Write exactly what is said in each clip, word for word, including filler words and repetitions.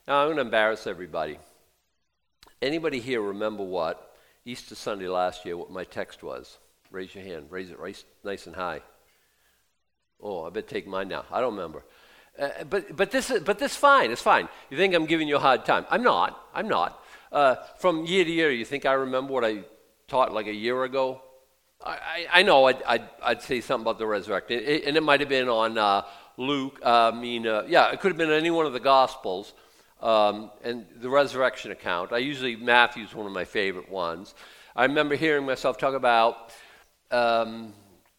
Now, I'm going to embarrass everybody. Anybody here remember what Easter Sunday last year, what my text was? Raise your hand. Raise it right, nice and high. Oh, I better take mine now. I don't remember. Uh, but but this is but this fine. It's fine. You think I'm giving you a hard time? I'm not. I'm not. Uh, from year to year, you think I remember what I taught like a year ago? I, I, I know I'd, I'd, I'd say something about the resurrection, it, and it might have been on uh, Luke. Uh, I mean, uh, yeah, it could have been any one of the Gospels. Um, and the resurrection account. I usually, Matthew's one of my favorite ones. I remember hearing myself talk about um,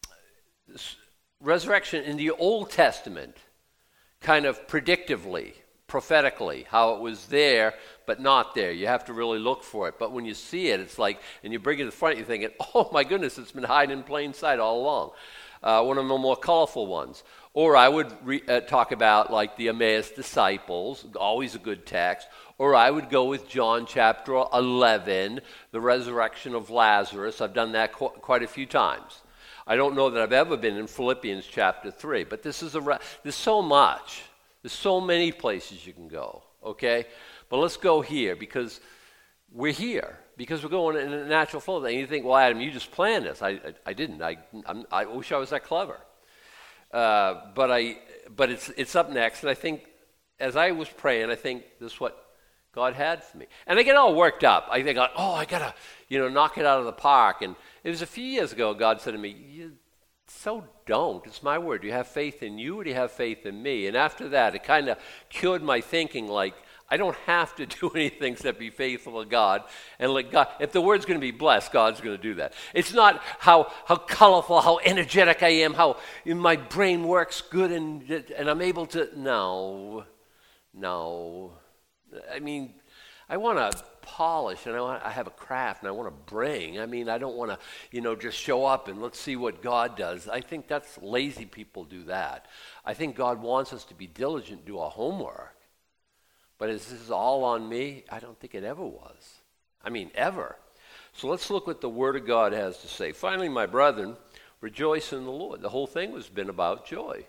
resurrection in the Old Testament, kind of predictively, prophetically, how it was there, but not there. You have to really look for it. But when you see it, it's like, and you bring it to the front, you're thinking, oh my goodness, it's been hiding in plain sight all along. Uh, one of the more colorful ones. Or I would re- uh, talk about like the Emmaus disciples, always a good text. Or I would go with John chapter eleven, the resurrection of Lazarus. I've done that qu- quite a few times. I don't know that I've ever been in Philippians chapter three, but this is a re- there's so much. There's so many places you can go, okay? But let's go here because we're here. Because we're going in a natural flow. And you think, well, Adam, you just planned this. I, I, I didn't. I, I'm, I wish I was that clever. Uh, but I, but it's it's up next. And I think, as I was praying, I think this is what God had for me. And I get all worked up. I think, oh, I gotta, you know, knock it out of the park. And it was a few years ago. God said to me, you so don't. It's my word. Do you have faith in you, or do you have faith in me? And after that, it kind of cured my thinking. Like, I don't have to do anything except be faithful to God and let God. If the word's going to be blessed, God's going to do that. It's not how how colorful, how energetic I am, how my brain works good and and I'm able to. No, no. I mean, I want to polish and I want I have a craft and I want to bring. I mean, I don't want to you know just show up and let's see what God does. I think that's lazy people do that. I think God wants us to be diligent, do our homework. But is this all on me? I don't think it ever was. I mean, ever. So let's look what the Word of God has to say. Finally, my brethren, rejoice in the Lord. The whole thing has been about joy.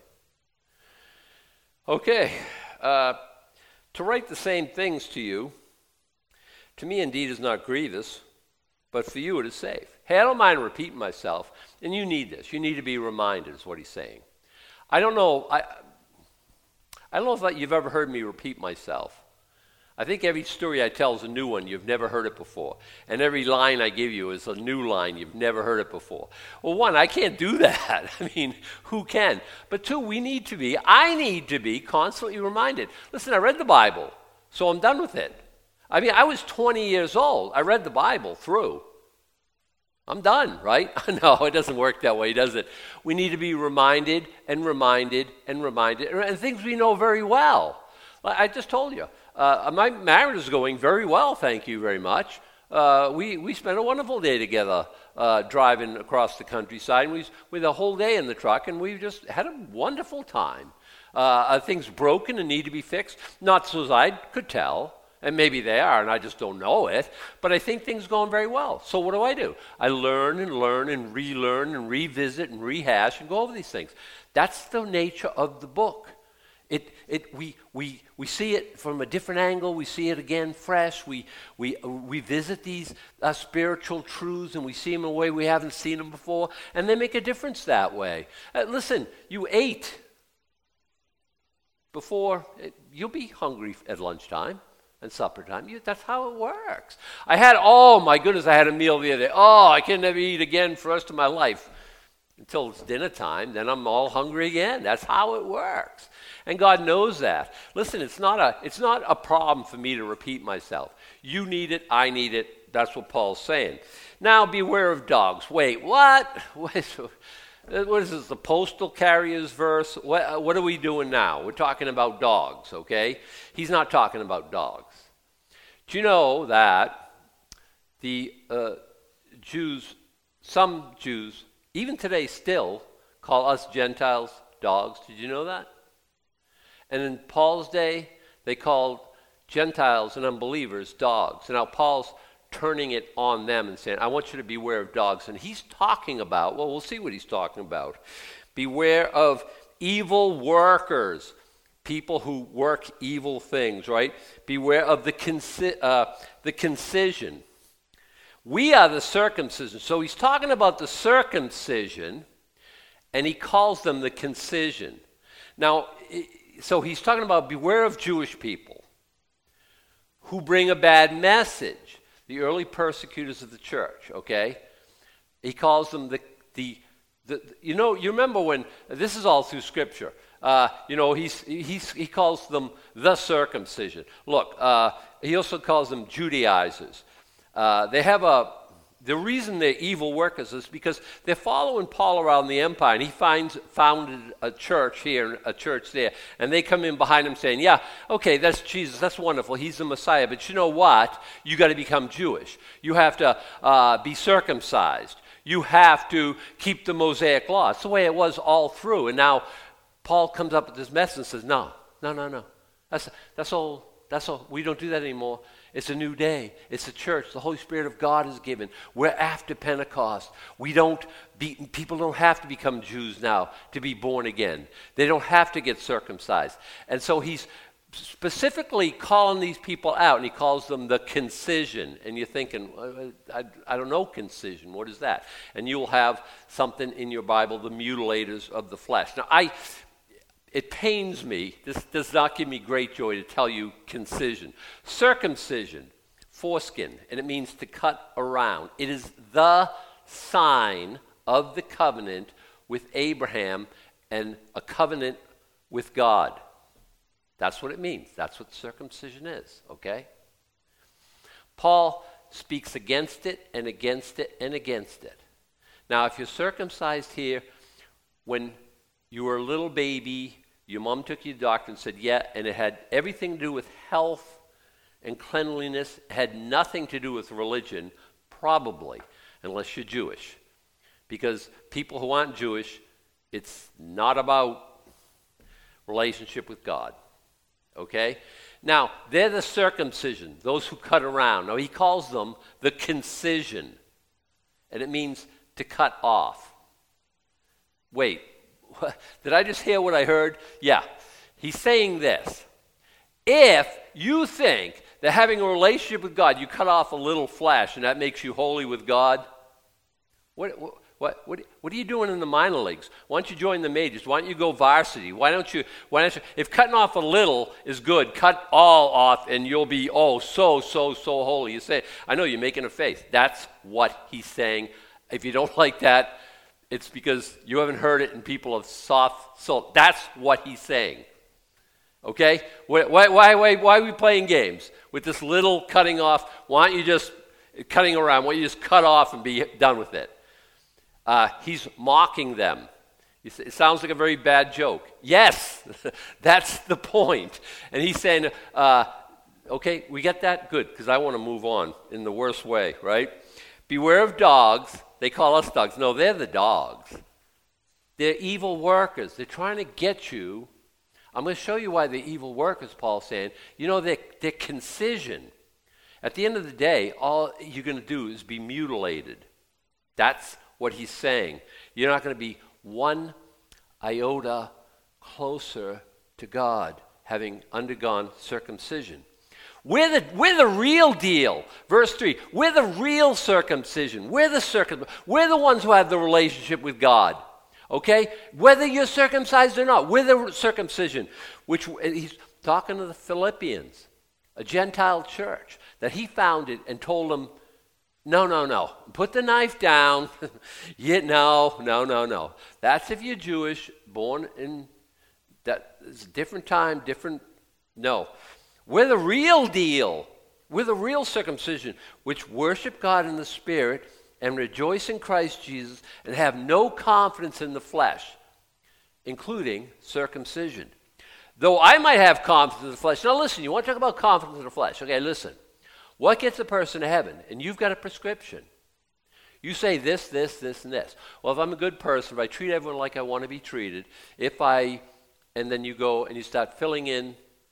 Okay. Uh, to write the same things to you, to me indeed is not grievous, but for you it is safe. Hey, I don't mind repeating myself, and you need this. You need to be reminded is what he's saying. I don't know... I. I don't know if you've ever heard me repeat myself. I think every story I tell is a new one. You've never heard it before. And every line I give you is a new line. You've never heard it before. Well, one, I can't do that. I mean, who can? But two, we need to be, I need to be constantly reminded. Listen, I read the Bible, so I'm done with it. I mean, I was twenty years old. I read the Bible through. I'm done, right? No, it doesn't work that way, does it? We need to be reminded and reminded and reminded, and things we know very well. I just told you, uh, my marriage is going very well, thank you very much. Uh, we, we spent a wonderful day together uh, driving across the countryside. And we we the whole day in the truck, and we just had a wonderful time. Uh, are things broken and need to be fixed? Not so as I could tell. And maybe they are, and I just don't know it. But I think things are going very well. So what do I do? I learn and learn and relearn and revisit and rehash and go over these things. That's the nature of the book. It it we we we see it from a different angle. We see it again fresh. We we we visit these uh, spiritual truths and we see them in a way we haven't seen them before, and they make a difference that way. Uh, listen, you ate before. You'll be hungry at lunchtime. And supper time. You, that's how it works. I had, oh my goodness, I had a meal the other day. Oh, I can never eat again for the rest of my life. Until it's dinner time, then I'm all hungry again. That's how it works. And God knows that. Listen, it's not a it's not a problem for me to repeat myself. You need it, I need it. That's what Paul's saying. Now beware of dogs. Wait, what? Wait, what is this, the postal carrier's verse? What, what are we doing now? We're talking about dogs, okay? He's not talking about dogs. Do you know that the uh, Jews, some Jews, even today still, call us Gentiles dogs? Did you know that? And in Paul's day, they called Gentiles and unbelievers dogs. And now Paul's turning it on them and saying, I want you to beware of dogs. And he's talking about, well, we'll see what he's talking about. Beware of evil workers, people who work evil things, right? Beware of the, conci- uh, the concision. We are the circumcision. So he's talking about the circumcision, and he calls them the concision. Now, so he's talking about beware of Jewish people who bring a bad message, the early persecutors of the church, okay? He calls them the, the, the you know, you remember when, this is all through Scripture, uh, you know, he's, he's, he calls them the circumcision. Look, uh, he also calls them Judaizers. Uh, they have a, the reason they're evil workers is because they're following Paul around the empire, and he finds founded a church here and a church there, and they come in behind him saying, yeah, okay, that's Jesus, that's wonderful, he's the Messiah, but you know what? You got to become Jewish. You have to uh, be circumcised. You have to keep the Mosaic law. It's the way it was all through, and now Paul comes up with this message and says, no, no, no, no, that's, that's all, that's all, we don't do that anymore. It's a new day. It's a church. The Holy Spirit of God is given. We're after Pentecost. We don't be, people don't have to become Jews now to be born again. They don't have to get circumcised. And so he's specifically calling these people out, and he calls them the concision. And you're thinking, I, I, I don't know concision. What is that? And you'll have something in your Bible, the mutilators of the flesh. Now, I... It pains me, this does not give me great joy to tell you concision. Circumcision, foreskin, and it means to cut around. It is the sign of the covenant with Abraham and a covenant with God. That's what it means. That's what circumcision is, okay? Paul speaks against it and against it and against it. Now, if you're circumcised here, when you were a little baby, your mom took you to the doctor and said, yeah, and it had everything to do with health and cleanliness, it had nothing to do with religion, probably, unless you're Jewish. Because people who aren't Jewish, it's not about relationship with God, okay? Now, they're the circumcision, those who cut around. Now, he calls them the concision, and it means to cut off. Wait. Did I just hear what I heard? Yeah. He's saying this. If you think that having a relationship with God, you cut off a little flesh and that makes you holy with God, what, what, what, what, what are you doing in the minor leagues? Why don't you join the majors? Why don't you go varsity? Why don't you, why don't you, if cutting off a little is good, cut all off and you'll be, oh, so, so, so holy. You say, I know you're making a face. That's what he's saying. If you don't like that, it's because you haven't heard it and people of soft soul. That's what he's saying. Okay? Why, why, why, why are we playing games with this little cutting off? Why aren't you just cutting around? Why don't you just cut off and be done with it? Uh, he's mocking them. It sounds like a very bad joke. Yes, that's the point. And he's saying, uh, okay, we get that? Good, because I want to move on in the worst way, right? Beware of dogs. They call us dogs. No, they're the dogs. They're evil workers. They're trying to get you. I'm going to show you why they're evil workers, Paul's saying. You know, they're, they're concision. At the end of the day, all you're going to do is be mutilated. That's what he's saying. You're not going to be one iota closer to God, having undergone circumcision. We're the, we're the real deal. Verse three, we're the real circumcision. We're the circum. We're the ones who have the relationship with God. Okay? Whether you're circumcised or not, we're the circumcision. Which he's talking to the Philippians, a Gentile church that he founded and told them, no, no, no. Put the knife down. yeah, no, no, no, no. That's if you're Jewish, born in that it's a different time, different. No. We're the real deal. We're the real circumcision, which worship God in the Spirit and rejoice in Christ Jesus and have no confidence in the flesh, including circumcision. Though I might have confidence in the flesh. Now listen, you want to talk about confidence in the flesh. Okay, listen. What gets a person to heaven? And you've got a prescription. You say this, this, this, and this. Well, if I'm a good person, if I treat everyone like I want to be treated, if I, and then you go and you start filling in,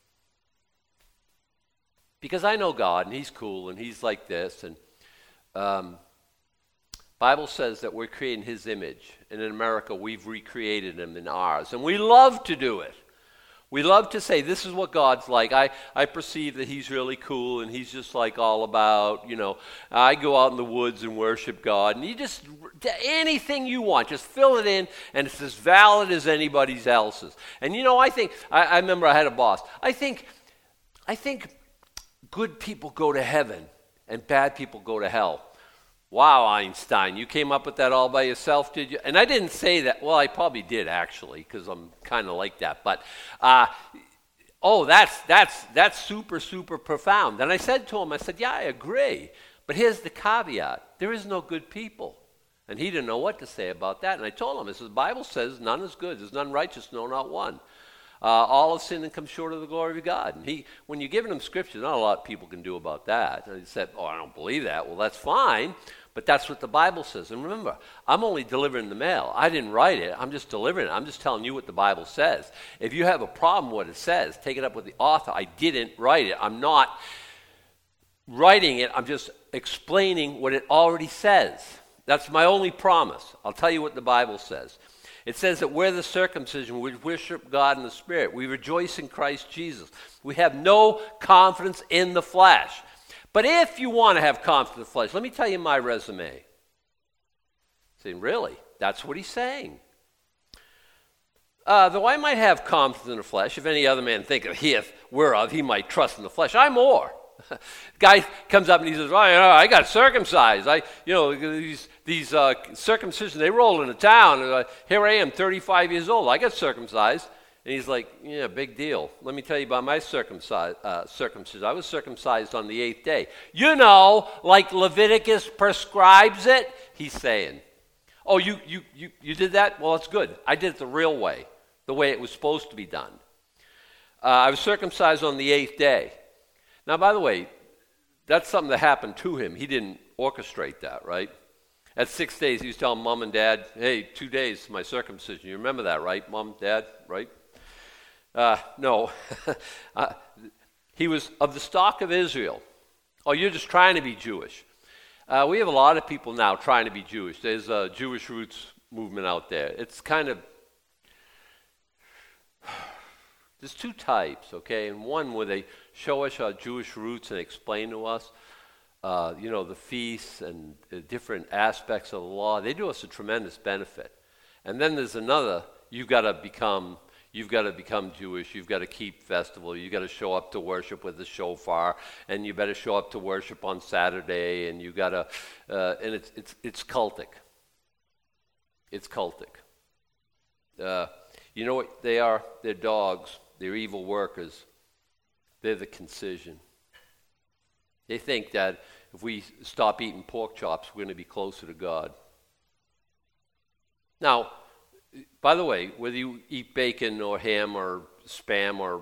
because I know God, and he's cool, and he's like this, and um, Bible says that we're creating his image, and in America, we've recreated him in ours, and we love to do it. We love to say, this is what God's like. I, I perceive that he's really cool and he's just like all about, you know, I go out in the woods and worship God. And you just, anything you want, just fill it in and it's as valid as anybody else's. And you know, I think, I, I remember I had a boss. I think, I think good people go to heaven and bad people go to hell. Wow, Einstein, you came up with that all by yourself, did you? And I didn't say that. Well, I probably did, actually, because I'm kind of like that. But, uh, oh, that's that's that's super, super profound. And I said to him, I said, yeah, I agree. But here's the caveat. There is no good people. And he didn't know what to say about that. And I told him, I said, the Bible says none is good. There's none righteous, no, not one. Uh, all have sinned and come short of the glory of God. And he, when you're giving him scripture, not a lot of people can do about that. And he said, oh, I don't believe that. Well, that's fine, but that's what the Bible says. And remember, I'm only delivering the mail. I didn't write it. I'm just delivering it. I'm just telling you what the Bible says. If you have a problem with what it says, take it up with the author. I didn't write it. I'm not writing it. I'm just explaining what it already says. That's my only promise. I'll tell you what the Bible says. It says that we're the circumcision, we worship God in the Spirit. We rejoice in Christ Jesus. We have no confidence in the flesh. But if you want to have confidence in the flesh, let me tell you my resume. Saying, really? That's what he's saying. Uh, though I might have confidence in the flesh, if any other man thinketh he hath whereof he might trust in the flesh, I more. Guy comes up and he says, oh, you know, I got circumcised. I, you know, these these uh, circumcision, they roll into town. And, uh, here I am, thirty-five years old. I got circumcised. And he's like, yeah, big deal. Let me tell you about my circumcis- uh, circumcision. I was circumcised on the eighth day. You know, like Leviticus prescribes it, he's saying. Oh, you, you, you, you did that? Well, that's good. I did it the real way, the way it was supposed to be done. Uh, I was circumcised on the eighth day. Now, by the way, that's something that happened to him. He didn't orchestrate that, right? At six days, he was telling mom and dad, hey, two days, my circumcision. You remember that, right, mom, dad, right? Uh, no. uh, he was of the stock of Israel. Oh, you're just trying to be Jewish. Uh, we have a lot of people now trying to be Jewish. There's a Jewish roots movement out there. It's kind of... There's two types, okay? And one where they show us our Jewish roots and explain to us, uh, you know, the feasts and the different aspects of the law. They do us a tremendous benefit. And then there's another, you've got to become, you've got to become Jewish. You've got to keep festival. You've got to show up to worship with the shofar, and you better show up to worship on Saturday. And you got to, uh, and it's it's it's cultic. It's cultic. Uh, you know what they are? They're dogs. They're evil workers. They're the concision. They think that if we stop eating pork chops, we're going to be closer to God. Now, by the way, whether you eat bacon or ham or Spam or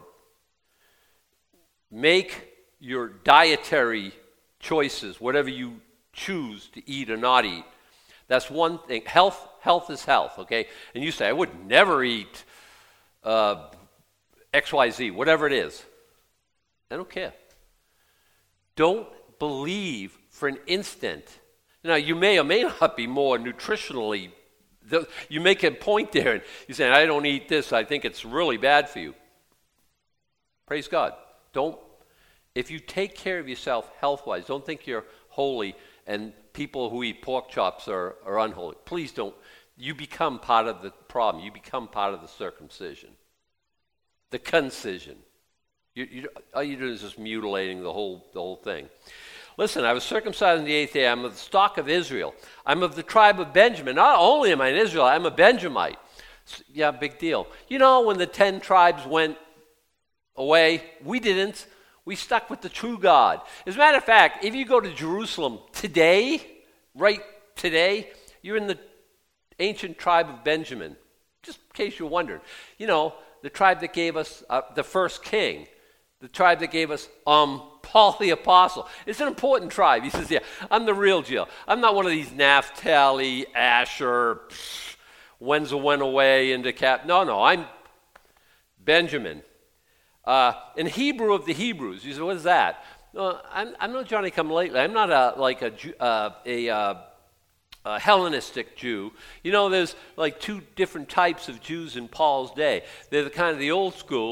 make your dietary choices, whatever you choose to eat or not eat, that's one thing. Health, health is health, okay? And you say, I would never eat uh, X Y Z, whatever it is. I don't care. Don't believe for an instant. Now, you may or may not be more nutritionally. You make a point there, and you say, I don't eat this. I think it's really bad for you. Praise God. Don't. If you take care of yourself health-wise, don't think you're holy and people who eat pork chops are, are unholy. Please don't. You become part of the problem. You become part of the circumcision. The concision. You, you, all you do is just mutilating the whole the whole thing. Listen, I was circumcised on the eighth day. I'm of the stock of Israel. I'm of the tribe of Benjamin. Not only am I an Israelite, I'm a Benjamite. So, yeah, big deal. You know, when the ten tribes went away, we didn't. We stuck with the true God. As a matter of fact, if you go to Jerusalem today, right today, you're in the ancient tribe of Benjamin. Just in case you're wondering. You know, the tribe that gave us uh, the first king. The tribe that gave us um, Paul the Apostle. It's an important tribe. He says, yeah, I'm the real deal. I'm not one of these Naphtali, Asher, psh, Wenzel went away into cap. No, no, I'm Benjamin. Uh, in Hebrew of the Hebrews. You say, what is that? Uh, I'm, I'm not Johnny come lately. I'm not a, like a, uh, a, uh, a Hellenistic Jew. You know, there's like two different types of Jews in Paul's day. They're the kind of the old school,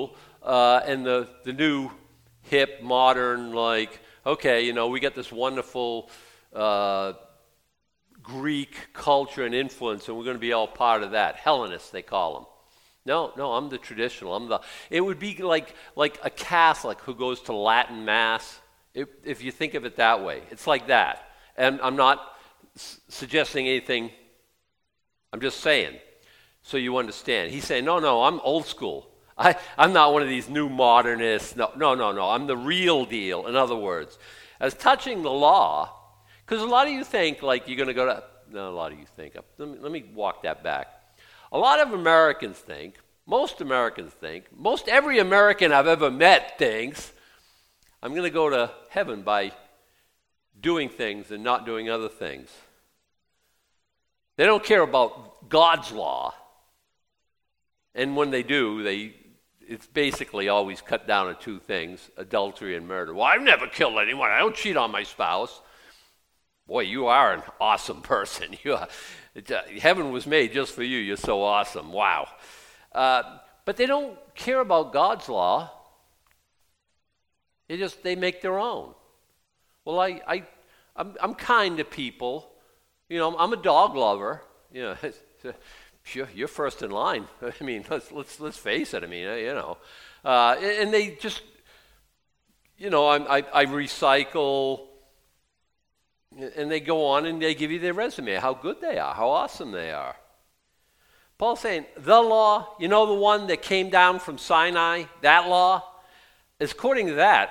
uh, and the, the new hip, modern, like, okay, you know, we got this wonderful uh, Greek culture and influence, and we're going to be all part of that. Hellenists, they call them. No, no, I'm the traditional. I'm the. It would be like like a Catholic who goes to Latin Mass. If, if you think of it that way, it's like that. And I'm not s- suggesting anything. I'm just saying, so you understand. He's saying, no, no, I'm old school. I, I'm not one of these new modernists. No, no, no, no. I'm the real deal. In other words, as touching the law, because a lot of you think like you're going to go to. No, a lot of you think. Let me, let me walk that back. A lot of Americans think, most Americans think, most every American I've ever met thinks, I'm going to go to heaven by doing things and not doing other things. They don't care about God's law. And when they do, they it's basically always cut down to two things, adultery and murder. Well, I've never killed anyone. I don't cheat on my spouse. Boy, you are an awesome person. You are, it, uh, heaven was made just for you. You're so awesome. Wow. Uh, but they don't care about God's law. They just, they make their own. Well, I, I, I'm, I'm kind to people. You know, I'm a dog lover. You know, you're, you're first in line. I mean, let's, let's, let's face it. I mean, you know. Uh, and, and they just, you know, I, I, I recycle. And they go on and they give you their resume, how good they are, how awesome they are. Paul's saying, the law, you know the one that came down from Sinai, that law, is according to that,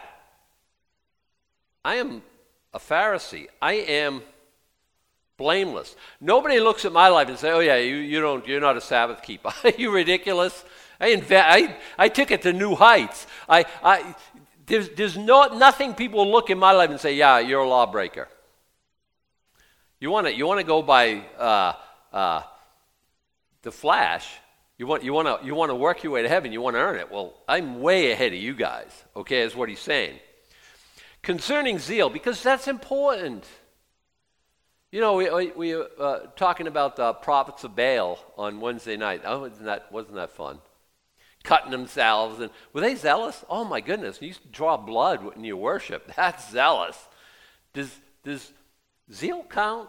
I am a Pharisee. I am blameless. Nobody looks at my life and say, oh yeah, you, you don't, you're not a Sabbath keeper. Are you ridiculous? I, inve- I I took it to new heights. I I there's there's no nothing people look in my life and say, yeah, you're a lawbreaker. You want to you want to go by uh, uh, the flash. You want you want to you want to work your way to heaven. You want to earn it. Well, I'm way ahead of you guys. Okay, is what he's saying. Concerning zeal, because that's important. You know, we we, we uh, talking about the prophets of Baal on Wednesday night. Oh, wasn't that wasn't that fun? Cutting themselves, and were they zealous? Oh my goodness! You used to draw blood when you worship. That's zealous. Does does zeal count?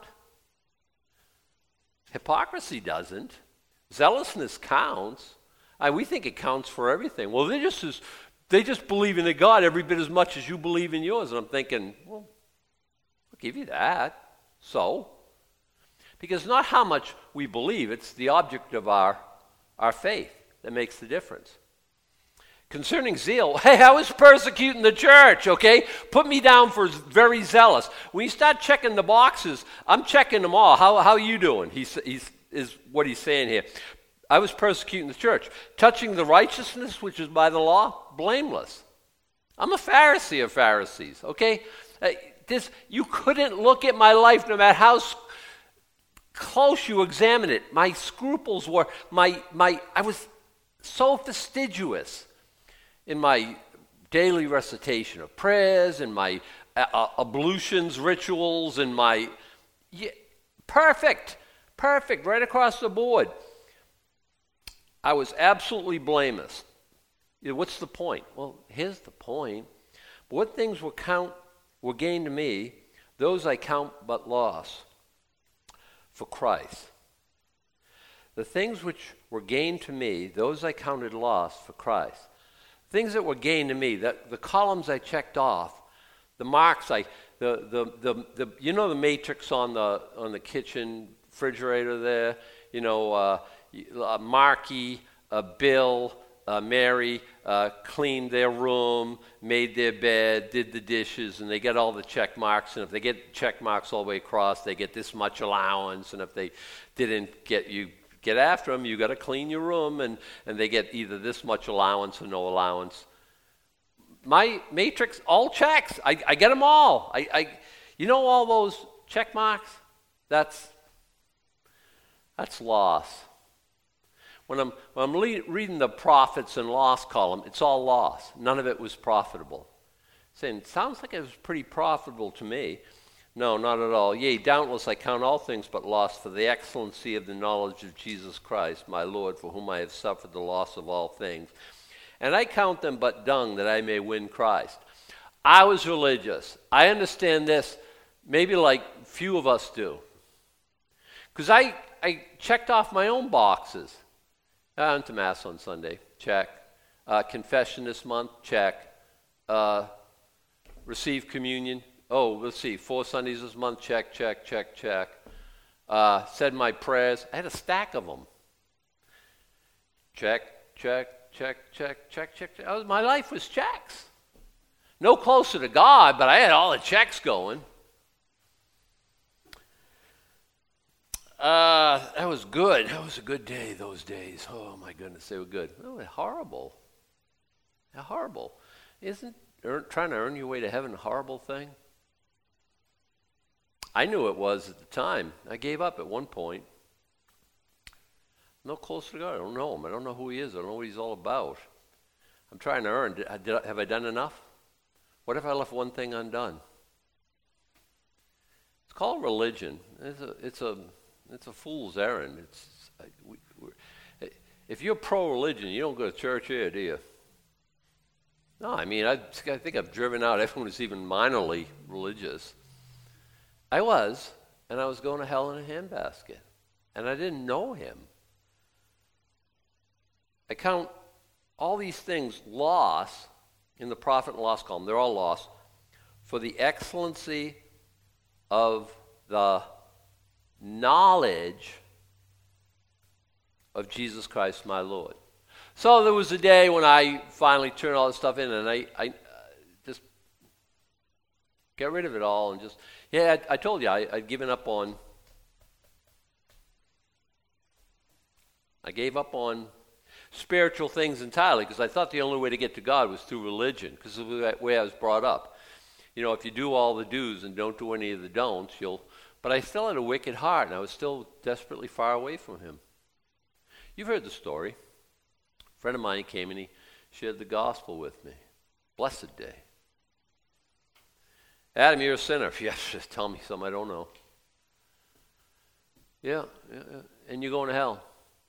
Hypocrisy doesn't. Zealousness counts. I, we think it counts for everything. Well, they just as, they just believe in a God every bit as much as you believe in yours. And I'm thinking, well, I'll give you that. So, because not how much we believe, it's the object of our our faith that makes the difference. Concerning zeal, hey, I was persecuting the church, okay? Put me down for very zealous. When you start checking the boxes, I'm checking them all. How how you doing? He's, he's is what he's saying here. I was persecuting the church. Touching the righteousness, which is by the law, blameless. I'm a Pharisee of Pharisees, okay? Uh, this you couldn't look at my life no matter how close you examine it. My scruples were, my my I was so fastidious in my daily recitation of prayers and my uh, ablutions, rituals, and my yeah, perfect, perfect, right across the board. I was absolutely blameless. You know, what's the point? Well, here's the point. What things were count were gain to me, those I count but loss for Christ. The things which were gain to me, those I counted loss for Christ. Things that were gain to me, that the columns I checked off, the marks I, the the the, the you know the matrix on the on the kitchen refrigerator there, you know, uh, uh, Marky, uh, Bill, uh, Mary uh, cleaned their room, made their bed, did the dishes, and they get all the check marks. And if they get check marks all the way across, they get this much allowance. And if they didn't get you. Get after them, you got to clean your room, and, and they get either this much allowance or no allowance. My matrix, all checks. I, I get them all. I, I, you know all those check marks? That's that's loss. When I'm when I'm le- reading the profits and loss column, it's all loss. None of it was profitable. Saying, sounds like it was pretty profitable to me. No, not at all. Yea, doubtless I count all things but loss for the excellency of the knowledge of Jesus Christ, my Lord, for whom I have suffered the loss of all things, and I count them but dung that I may win Christ. I was religious. I understand this maybe like few of us do. Because I, I checked off my own boxes. I went to Mass on Sunday, check. Uh, confession this month, check. Uh, receive communion. Oh, let's see, four Sundays this month, check, check, check, check. Uh, said my prayers. I had a stack of them. Check, check, check, check, check, check. check. I was, my life was checks. No closer to God, but I had all the checks going. Uh, that was good. That was a good day, those days. Oh, my goodness, they were good. Oh, they're horrible. They're horrible. Isn't earn, trying to earn your way to heaven a horrible thing? I knew it was at the time. I gave up at one point. No closer to God. I don't know him. I don't know who he is. I don't know what he's all about. I'm trying to earn. Did, did, have I done enough? What if I left one thing undone? It's called religion. It's a, it's a, it's a fool's errand. It's, we, if you're pro-religion, you don't go to church here, do you? No, I mean, I, I think I've driven out everyone who's even minorly religious. I was, and I was going to hell in a handbasket, and I didn't know him. I count all these things loss in the profit and loss column. They're all loss for the excellency of the knowledge of Jesus Christ my Lord. So there was a day when I finally turned all this stuff in, and I, I uh, just get rid of it all and just, yeah, I, I told you, I, I'd given up on, I gave up on spiritual things entirely because I thought the only way to get to God was through religion because of the way I was brought up. You know, if you do all the do's and don't do any of the don'ts, you'll, but I still had a wicked heart and I was still desperately far away from him. You've heard the story. A friend of mine came and he shared the gospel with me. Blessed day. Adam, you're a sinner. Yes, just tell me something I don't know. Yeah, yeah, yeah. And you're going to hell.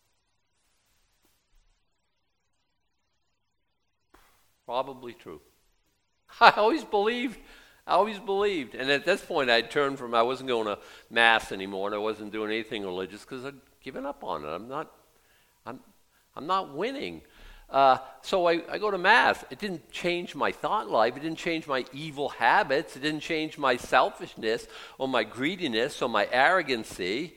Probably true. I always believed. I always believed. And at this point, I'd turned from, I wasn't going to Mass anymore, and I wasn't doing anything religious because I'd given up on it. I'm not, I'm, I'm not winning. Uh, so I, I go to Mass. It didn't change my thought life. It didn't change my evil habits. It didn't change my selfishness or my greediness or my arrogancy.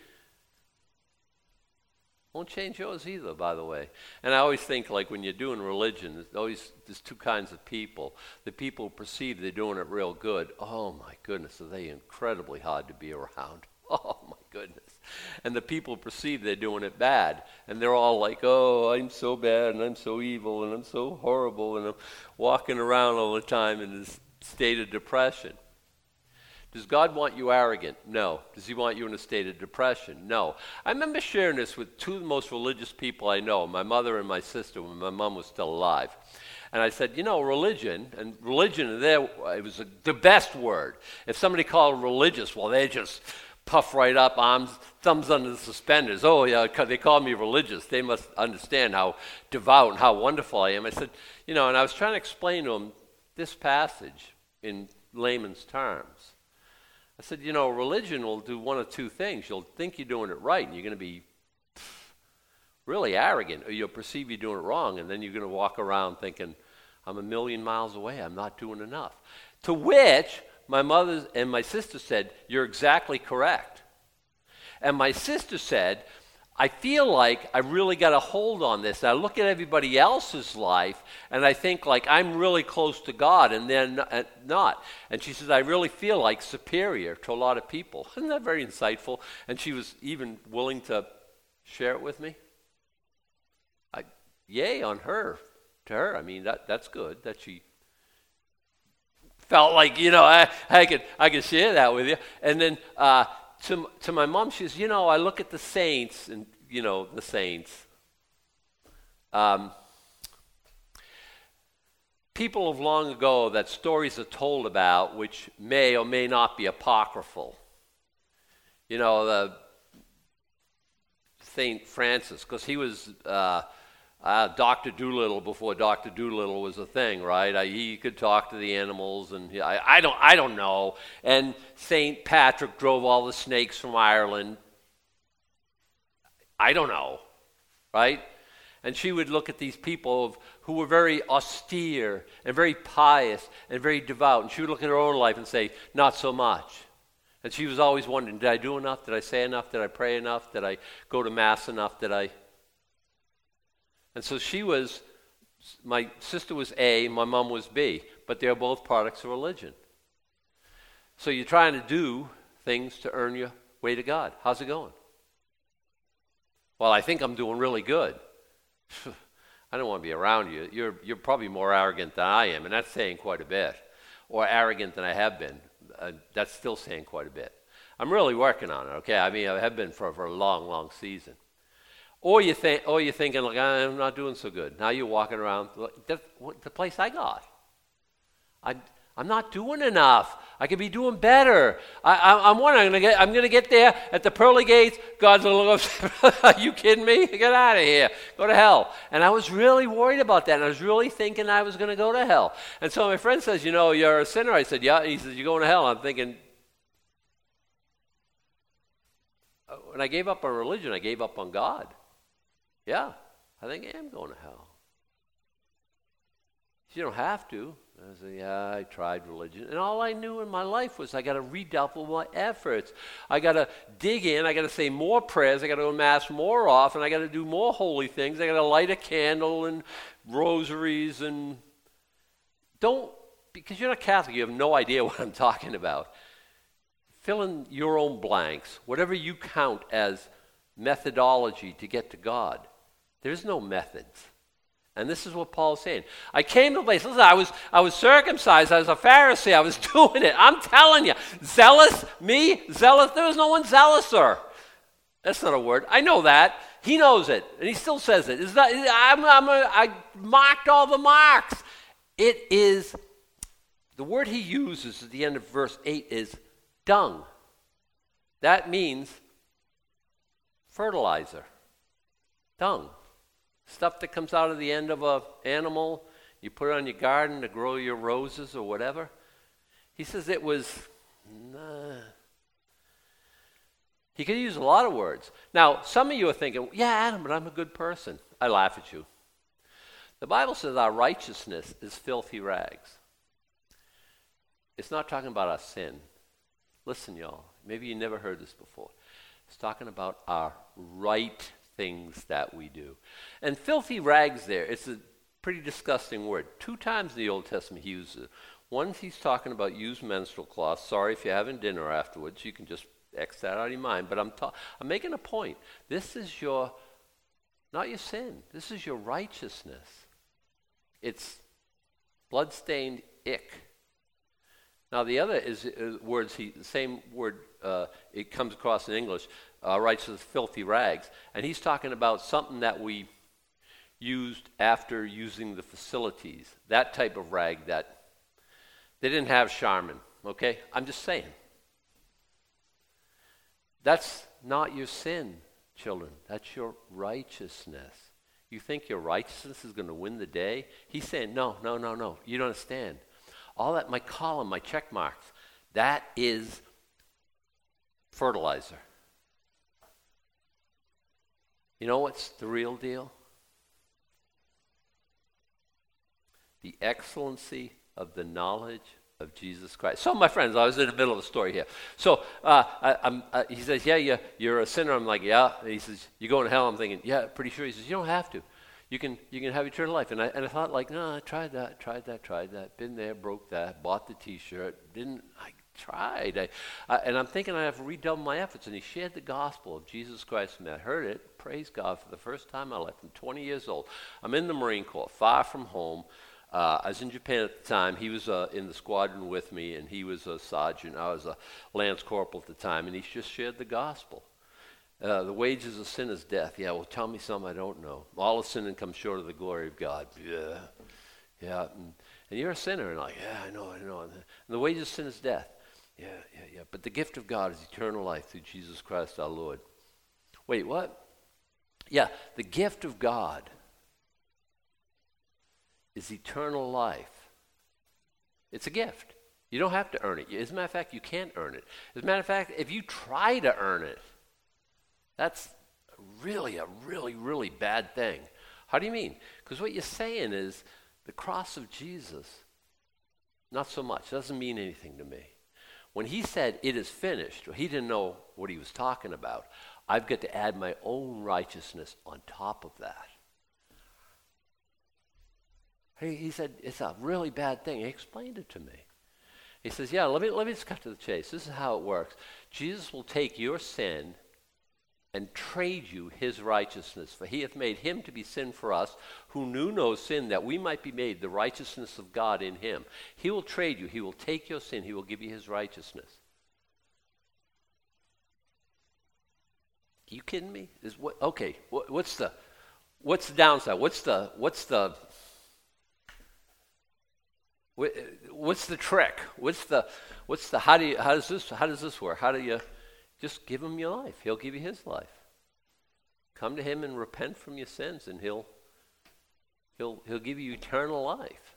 Won't change yours either, by the way. And I always think, like, when you're doing religion, there's always there's two kinds of people. The people who perceive they're doing it real good. Oh, my goodness, are they incredibly hard to be around. Oh, my goodness. And the people who perceive they're doing it bad. And they're all like, oh, I'm so bad, and I'm so evil, and I'm so horrible, and I'm walking around all the time in this state of depression. Does God want you arrogant? No. Does he want you in a state of depression? No. I remember sharing this with two of the most religious people I know, my mother and my sister, when my mom was still alive. And I said, you know, religion, and religion, there, it was a, the best word. If somebody called religious, well, they just puff right up, arms, thumbs under the suspenders. Oh, yeah, they call me religious. They must understand how devout and how wonderful I am. I said, you know, and I was trying to explain to them this passage in layman's terms. I said, you know, religion will do one of two things. You'll think you're doing it right, and you're going to be really arrogant, or you'll perceive you're doing it wrong, and then you're going to walk around thinking, I'm a million miles away. I'm not doing enough. To which my mother and my sister said, you're exactly correct. And my sister said, I feel like I really got a hold on this. I look at everybody else's life, and I think like I'm really close to God, and they're not. And she says, I really feel like superior to a lot of people. Isn't that very insightful? And she was even willing to share it with me. I, yay on her, to her. I mean, that that's good that she felt like, you know, I, I could I could share that with you. And then uh, to to my mom, she says, you know, I look at the saints, and you know, the saints. Um, people of long ago that stories are told about, which may or may not be apocryphal. You know, the Saint Francis, because he was uh, uh, Doctor Doolittle before Doctor Doolittle was a thing, right? I, he could talk to the animals, and he, I, I don't, I don't know. And Saint Patrick drove all the snakes from Ireland. I don't know, right? And she would look at these people who were very austere and very pious and very devout, and she would look at her own life and say, not so much. And she was always wondering, did I do enough? Did I say enough? Did I pray enough? Did I go to Mass enough? Did I? And so she was, my sister was A, my mom was B, but they're both products of religion. So you're trying to do things to earn your way to God. How's it going? Well, I think I'm doing really good. I don't want to be around you. You're, you're probably more arrogant than I am, and that's saying quite a bit. Or arrogant than I have been. Uh, that's still saying quite a bit. I'm really working on it, okay? I mean, I have been for, for a long, long season. Or, you think, or you're thinking, like, I'm not doing so good. Now you're walking around, that's the place I got. I, I'm not doing enough. I could be doing better. I, I, I'm wondering, I'm gonna get, I'm gonna get there at the pearly gates. God's gonna look up. Are you kidding me? Get out of here. Go to hell. And I was really worried about that. And I was really thinking I was gonna go to hell. And so my friend says, you know, you're a sinner. I said, yeah. And he says, you're going to hell. I'm thinking, when I gave up on religion, I gave up on God. Yeah, I think I am going to hell. You don't have to. I said, yeah, I tried religion. And all I knew in my life was I got to redouble my efforts. I got to dig in. I got to say more prayers. I got to go to Mass more often. I got to do more holy things. I got to light a candle and rosaries. And don't, because you're not Catholic, you have no idea what I'm talking about. Fill in your own blanks. Whatever you count as methodology to get to God. There's no methods. And this is what Paul's saying. I came to a place, listen, I was, I was circumcised, I was a Pharisee, I was doing it. I'm telling you, zealous, me, zealous, there was no one zealouser. That's not a word. I know that. He knows it, and he still says it. It's not, I'm, I'm a, I marked all the marks. It is, the word he uses at the end of verse eight is dung. That means fertilizer. Dung. Stuff that comes out of the end of an animal, you put it on your garden to grow your roses or whatever. He says it was, nah. He could use a lot of words. Now, some of you are thinking, yeah, Adam, but I'm a good person. I laugh at you. The Bible says our righteousness is filthy rags. It's not talking about our sin. Listen, y'all, maybe you never heard this before. It's talking about our right things that we do. And filthy rags there, it's a pretty disgusting word. Two times in the Old Testament he uses it. Once he's talking about used menstrual cloths. Sorry if you're having dinner afterwards, you can just X that out of your mind. But I'm, ta- I'm making a point. This is your, not your sin. This is your righteousness. It's blood-stained ick. Now the other is uh, words, he, the same word, uh, it comes across in English, uh, writes as filthy rags. And he's talking about something that we used after using the facilities. That type of rag that, they didn't have Charmin, okay? I'm just saying. That's not your sin, children. That's your righteousness. You think your righteousness is going to win the day? He's saying, no, no, no, no. You don't understand. All that, my column, my check marks, that is fertilizer. You know what's the real deal? The excellency of the knowledge of Jesus Christ. So, my friends, I was in the middle of the story here. So, uh, I, I'm, uh, he says, yeah, yeah, you're a sinner. I'm like, yeah. And he says, you're going to hell. I'm thinking, yeah, pretty sure. He says, you don't have to. You can you can have eternal life. And I and I thought, like, no, I tried that, tried that, tried that. Been there, broke that, bought the T-shirt. Didn't, I tried. I, I, and I'm thinking I have to redouble my efforts. And he shared the gospel of Jesus Christ with me. I heard it, praise God, for the first time in my life. I'm twenty years old. I'm in the Marine Corps, far from home. Uh, I was in Japan at the time. He was uh, in the squadron with me, and he was a sergeant. I was a lance corporal at the time, and he just shared the gospel. Uh, the wages of sin is death. Yeah, well, tell me something I don't know. All of sin comes short of the glory of God. Yeah, yeah. And, and you're a sinner, and like, yeah, I know, I know. And the wages of sin is death. Yeah, yeah, yeah. But the gift of God is eternal life through Jesus Christ our Lord. Wait, what? Yeah, the gift of God is eternal life. It's a gift. You don't have to earn it. As a matter of fact, you can't earn it. As a matter of fact, if you try to earn it, that's really a really, really bad thing. How do you mean? Because what you're saying is the cross of Jesus, not so much, doesn't mean anything to me. When he said, it is finished, he didn't know what he was talking about. I've got to add my own righteousness on top of that. He, he said, it's a really bad thing. He explained it to me. He says, yeah, let me, let me just cut to the chase. This is how it works. Jesus will take your sin and trade you his righteousness. For he hath made him to be sin for us, who knew no sin, that we might be made the righteousness of God in him. He will trade you. He will take your sin. He will give you his righteousness. Are you kidding me? Is what? Okay. What, what's the what's the downside? What's the what's the What's the trick? What's the, what's the, how do you, how does this, how does this work? How do you, just give him your life. He'll give you his life. Come to him and repent from your sins, and he'll, he'll, he'll give you eternal life.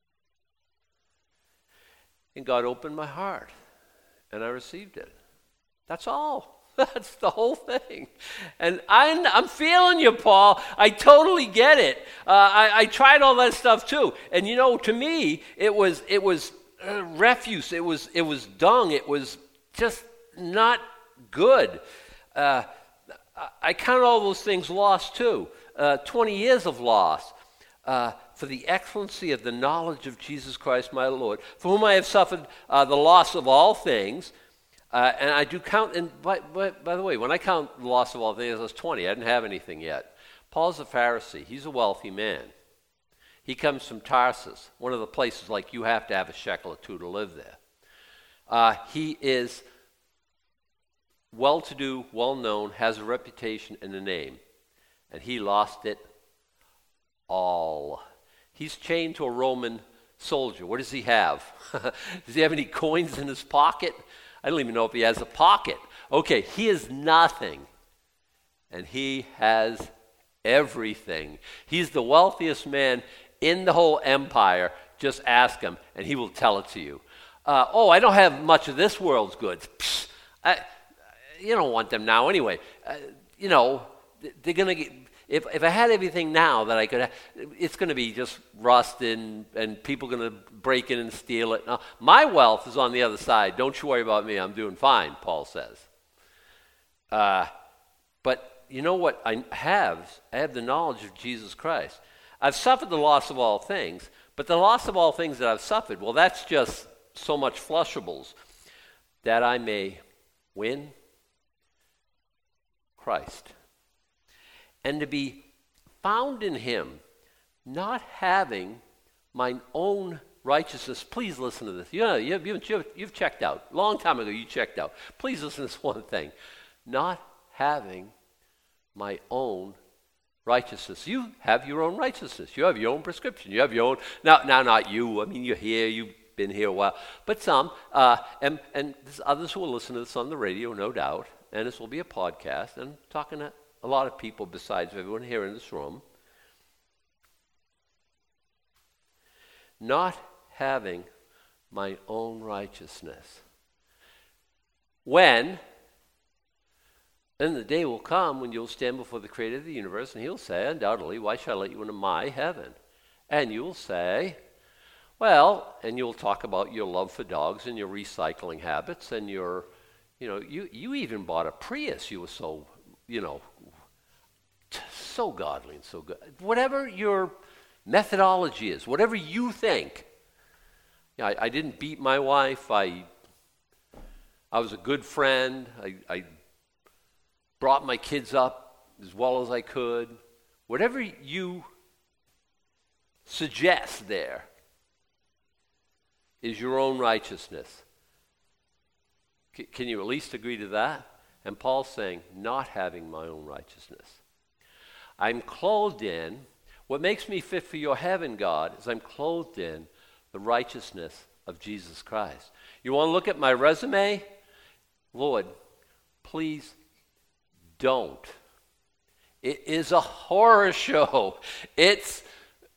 And God opened my heart, and I received it. That's all. That's the whole thing. And I'm, I'm feeling you, Paul. I totally get it. Uh, I, I tried all that stuff too. And you know, to me, it was it was uh, refuse. It was it was dung. It was just not good. Uh, I, I count all those things lost too. Uh, Twenty years of loss. Uh, for the excellency of the knowledge of Jesus Christ my Lord, for whom I have suffered uh, the loss of all things. Uh, and I do count, and by, by, by the way, when I count the loss of all things, I was twenty. I didn't have anything yet. Paul's a Pharisee. He's a wealthy man. He comes from Tarsus, one of the places like you have to have a shekel or two to live there. Uh, he is well-to-do, well-known, has a reputation and a name. And he lost it all. He's chained to a Roman soldier. What does he have? Does he have any coins in his pocket? I don't even know if he has a pocket. Okay, he is nothing. And he has everything. He's the wealthiest man in the whole empire. Just ask him, and he will tell it to you. Uh, oh, I don't have much of this world's goods. Psst, I, you don't want them now anyway. Uh, you know, they're going to get... If if I had everything now that I could have, it's going to be just rusted, and, and people are going to break in and steal it. Now, my wealth is on the other side. Don't you worry about me. I'm doing fine, Paul says. Uh, but you know what I have? I have the knowledge of Jesus Christ. I've suffered the loss of all things, but the loss of all things that I've suffered, well, that's just so much flushables, that I may win Christ. And to be found in him, not having mine own righteousness. Please listen to this. You know, you've, you've, you've checked out. A long time ago, you checked out. Please listen to this one thing. Not having my own righteousness. You have your own righteousness. You have your own prescription. You have your own. Now, now not you. I mean, you're here. You've been here a while. But some. Uh, and and there's others who will listen to this on the radio, no doubt. And this will be a podcast. And I'm talking to a lot of people besides everyone here in this room. Not having my own righteousness. When, then the day will come when you'll stand before the Creator of the universe, and he'll say, undoubtedly, why should I let you into my heaven? And you'll say, well, and you'll talk about your love for dogs and your recycling habits and your, you know, you, you even bought a Prius. You were so, you know, so godly and so good. Whatever your methodology is, whatever you think. You know, I, I didn't beat my wife. I I was a good friend. I, I brought my kids up as well as I could. Whatever you suggest there is your own righteousness. C- can you at least agree to that? And Paul's saying, not having my own righteousness. I'm clothed in, what makes me fit for your heaven, God, is I'm clothed in the righteousness of Jesus Christ. You want to look at my resume? Lord, please don't. It is a horror show. It's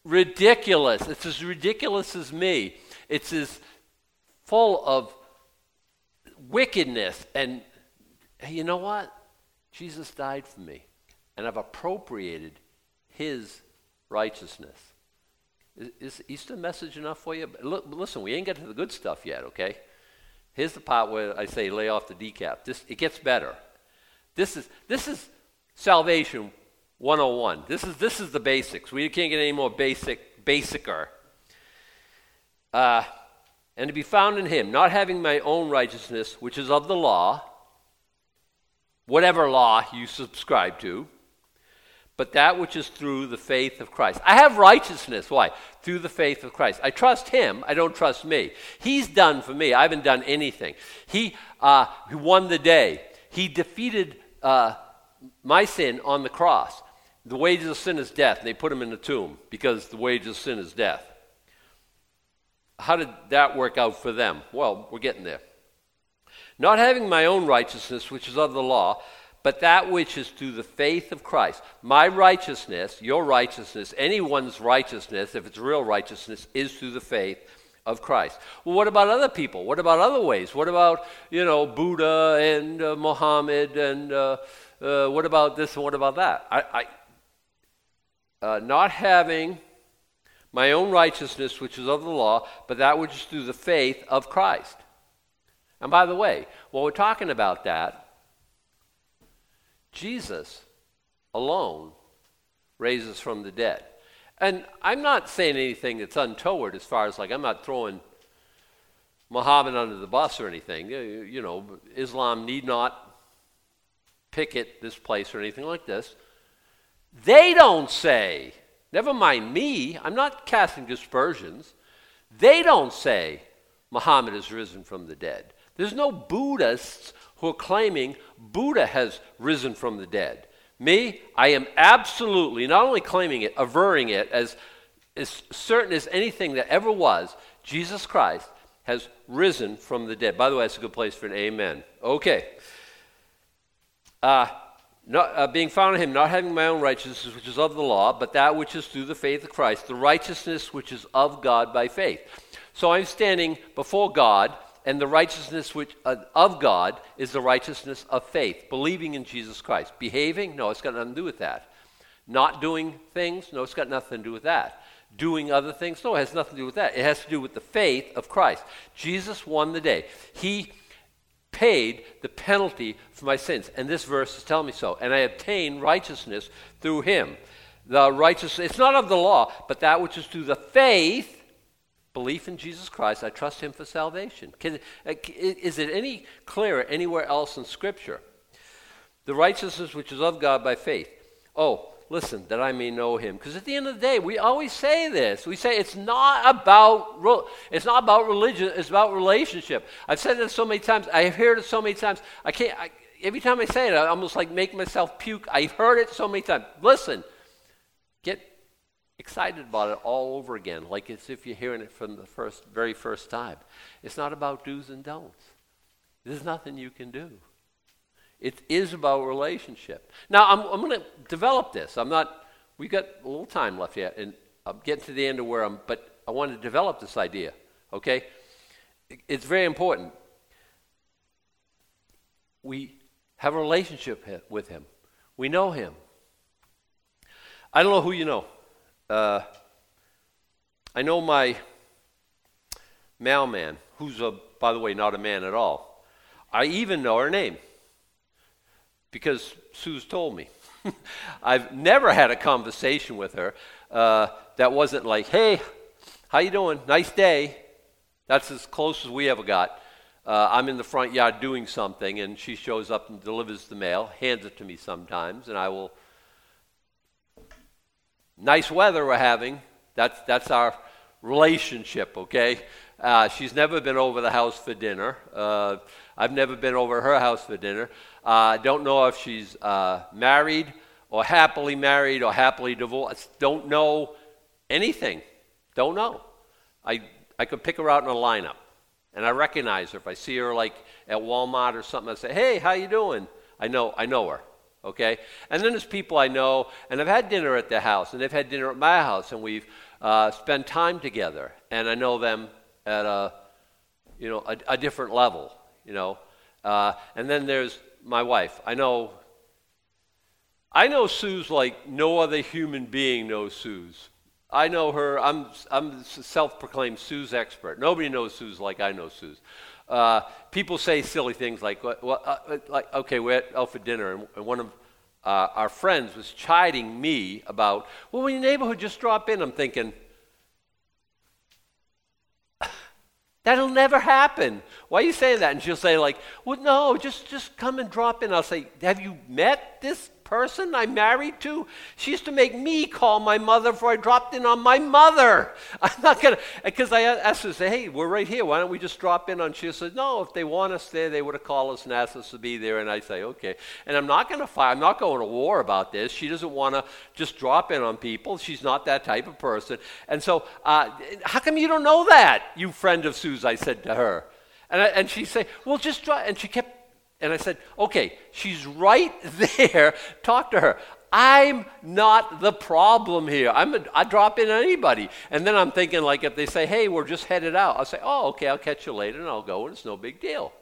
ridiculous. It's as ridiculous as me. It's as full of wickedness. And you know what? Jesus died for me, and I've appropriated his righteousness. Is, is Easter message enough for you? Look, listen, we ain't got to the good stuff yet, okay? Here's the part where I say lay off the decap. This, it gets better. This is this is salvation one oh one. This is this is the basics. We can't get any more basic, basicer. Uh, and to be found in him, not having my own righteousness, which is of the law, whatever law you subscribe to, but that which is through the faith of Christ. I have righteousness. Why? Through the faith of Christ. I trust him. I don't trust me. He's done for me. I haven't done anything. He, uh, he won the day. He defeated uh, my sin on the cross. The wages of sin is death. And they put him in the tomb because the wages of sin is death. How did that work out for them? Well, we're getting there. Not having my own righteousness, which is of the law, but that which is through the faith of Christ. My righteousness, your righteousness, anyone's righteousness, if it's real righteousness, is through the faith of Christ. Well, what about other people? What about other ways? What about, you know, Buddha and uh, Muhammad and uh, uh, what about this and what about that? I, I uh, not having my own righteousness, which is of the law, but that which is through the faith of Christ. And by the way, while we're talking about that, Jesus alone raises from the dead. And I'm not saying anything that's untoward as far as like I'm not throwing Muhammad under the bus or anything. You know, Islam need not picket this place or anything like this. They don't say, never mind me, I'm not casting dispersions. They don't say Muhammad has risen from the dead. There's no Buddhists who are claiming Buddha has risen from the dead. Me, I am absolutely not only claiming it, averring it as, as certain as anything that ever was, Jesus Christ has risen from the dead. By the way, that's a good place for an amen. Okay. Uh, not, uh, being found in him, not having my own righteousness, which is of the law, but that which is through the faith of Christ, the righteousness which is of God by faith. So I'm standing before God, and the righteousness which, uh, of God is the righteousness of faith, believing in Jesus Christ. Behaving? No, it's got nothing to do with that. Not doing things? No, it's got nothing to do with that. Doing other things? No, it has nothing to do with that. It has to do with the faith of Christ. Jesus won the day. He paid the penalty for my sins, and this verse is telling me so. And I obtain righteousness through him. The righteousness, it's not of the law, but that which is through the faith, belief in Jesus Christ. I trust him for salvation. Can, is it any clearer anywhere else in Scripture? The righteousness which is of God by faith. Oh, listen, that I may know him. Because at the end of the day, we always say this. We say it's not about it's not about religion. It's about relationship. I've said it so many times. I've heard it so many times. I can't. I, every time I say it, I almost like make myself puke. I've heard it so many times. Listen, get excited about it all over again, like as if you're hearing it from the first, very first time. It's not about do's and don'ts. There's nothing you can do. It is about relationship. Now, I'm, I'm going to develop this. I'm not, we've got a little time left yet, and I'm getting to the end of where I'm, but I want to develop this idea, okay? It's very important. We have a relationship with him. We know him. I don't know who you know. Uh, I know my mailman, who's, a, by the way, not a man at all. I even know her name because Sue's told me. I've never had a conversation with her uh, that wasn't like, hey, how you doing? Nice day. That's as close as we ever got. Uh, I'm in the front yard doing something, and she shows up and delivers the mail, hands it to me sometimes, and I will... Nice weather we're having. That's that's our relationship, okay? Uh, she's never been over the house for dinner. Uh, I've never been over her house for dinner. I uh, don't know if she's uh, married or happily married or happily divorced. Don't know anything. Don't know. I I could pick her out in a lineup, and I recognize her. If I see her like at Walmart or something, I say, hey, how you doing? I know I know her. Okay? And then there's people I know, and I've had dinner at their house, and they've had dinner at my house, and we've uh, spend time together, and I know them at a, you know, a, a different level, you know. Uh, and then there's my wife. I know, I know Suze like no other human being knows Suze. I know her. I'm I'm self-proclaimed Suze expert. Nobody knows Suze like I know Suze. Uh, people say silly things like, well, uh, like okay, we're out for dinner, and, and one of uh, our friends was chiding me about, well, when your neighborhood just drop in. I'm thinking, that'll never happen. Why are you saying that? And she'll say like, well, no, just just come and drop in. I'll say, have you met this person I'm married to? She used to make me call my mother before I dropped in on my mother. I'm not going to, because I asked her to say, hey, we're right here. Why don't we just drop in on? She said, no, if they want us there, they would have called us and asked us to be there. And I say, okay. And I'm not going to fight. I'm not going to war about this. She doesn't want to just drop in on people. She's not that type of person. And so, uh, how come you don't know that, you friend of Sue's? I said to her. And, I, and she said, well, just drop. And she kept, and I said, okay, she's right there. Talk to her. I'm not the problem here. I'm a, I drop in on anybody. And then I'm thinking, like, if they say, hey, we're just headed out, I'll say, oh, okay, I'll catch you later, and I'll go, and it's no big deal.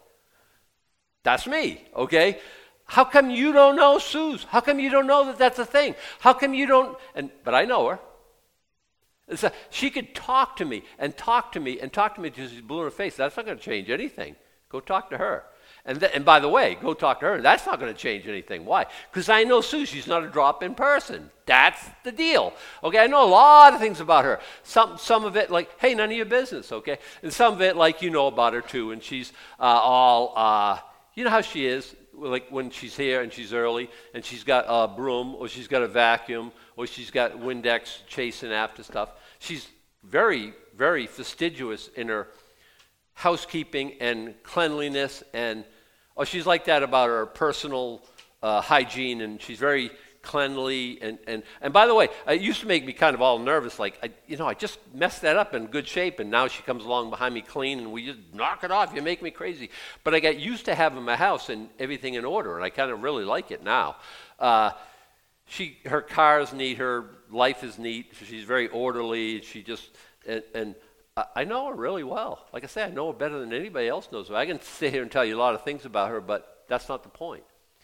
That's me, okay? How come you don't know Suze? How come you don't know that that's a thing? How come you don't, and but I know her. It's a, she could talk to me and talk to me and talk to me until she's blue in her face. That's not going to change anything. Go talk to her. And, th- and by the way, go talk to her. That's not going to change anything. Why? Because I know Sue. She's not a drop-in person. That's the deal. Okay, I know a lot of things about her. Some some of it like, hey, none of your business, okay? And some of it like you know about her too. And she's uh, all, uh, you know how she is, like when she's here and she's early and she's got a broom or she's got a vacuum or she's got Windex chasing after stuff. She's very, very fastidious in her housekeeping and cleanliness, and oh, she's like that about her personal uh, hygiene, and she's very cleanly. And, and, and by the way, it used to make me kind of all nervous, like, I, you know, I just messed that up in good shape, and now she comes along behind me clean, and we just knock it off. You make me crazy. But I got used to having my house and everything in order, and I kind of really like it now. Uh, she, her car's neat, her life is neat. She's very orderly. She just, and, and I know her really well. Like I say, I know her better than anybody else knows her. I can sit here and tell you a lot of things about her, but that's not the point.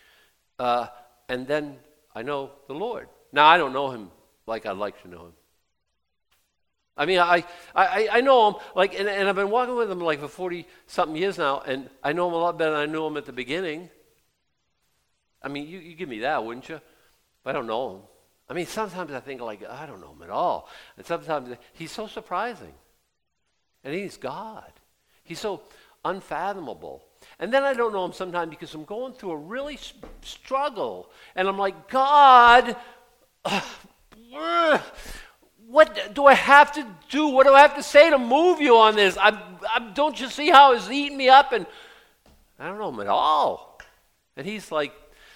Uh, and then I know the Lord. Now, I don't know him like I'd like to know him. I mean, I I, I know him, like, and, and I've been walking with him like for forty-something years now, and I know him a lot better than I knew him at the beginning. I mean, you, you give me that, wouldn't you? But I don't know him. I mean, sometimes I think, like, I don't know him at all. And sometimes he's so surprising. And he's God. He's so unfathomable. And then I don't know him sometimes because I'm going through a really struggle. And I'm like, God, uh, what do I have to do? What do I have to say to move you on this? I, I, don't you see how it's eating me up? And I don't know him at all. And he's like,